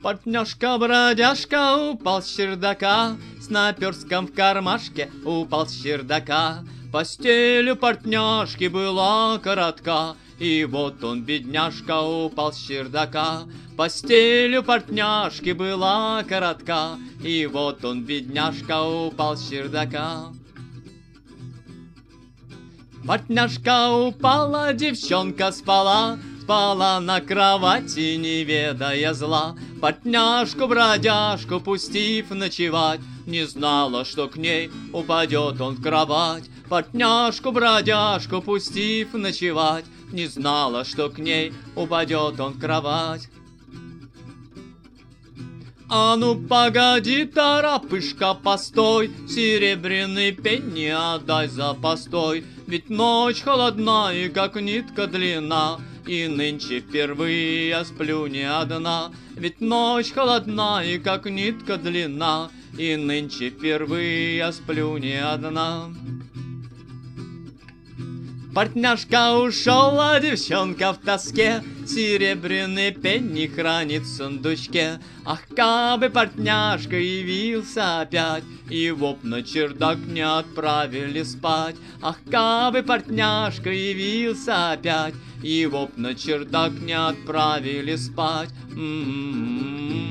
Партняшка-бродяжка упал с чердака, с наперстком в кармашке упал с чердака. Постель у партняшки была коротка, и вот он, бедняжка, упал с чердака. Постель у партняшки была коротка, и вот он, бедняжка, упал с чердака. Партняшка упала, девчонка спала, спала на кровати, не ведая зла. Партняшку-бродяжку, пустив ночевать, не знала, что к ней упадет он в кровать. Партняшку-бродяжку, пустив ночевать, не знала, что к ней упадет он в кровать. А ну погоди, торопышка, постой, серебряный пенни отдай за постой. Ведь ночь холодна и как нитка длина, и нынче впервые я сплю не одна. Ведь ночь холодна и как нитка длина, и нынче впервые я сплю не одна. Партняшка ушел, а девчонка в тоске, серебряный пенни хранит в сундучке. Ах, кабы партняшка явился опять, его б на чердак не отправили спать. Ах, кабы партняшка явился опять, его б на чердак не отправили спать.